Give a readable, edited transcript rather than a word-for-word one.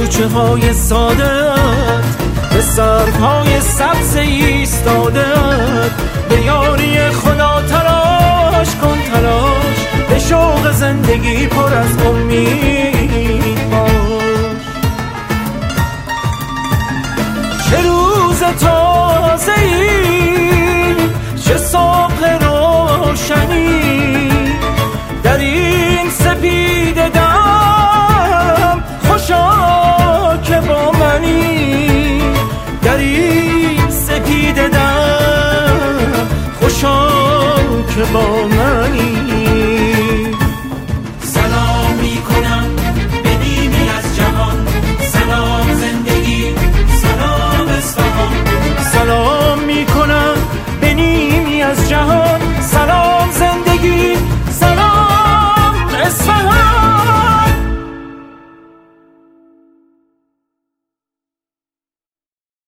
کوچه های سادت، به سرهای سبز ایستادت، به یاری خدا تلاش کن تلاش، به شوق زندگی پر از امید باش. چه روز تازه‌ای، چه صبح روشنی، در این سپیده دم خوشا که با منی، در این سپیده دم خوشا که با منی.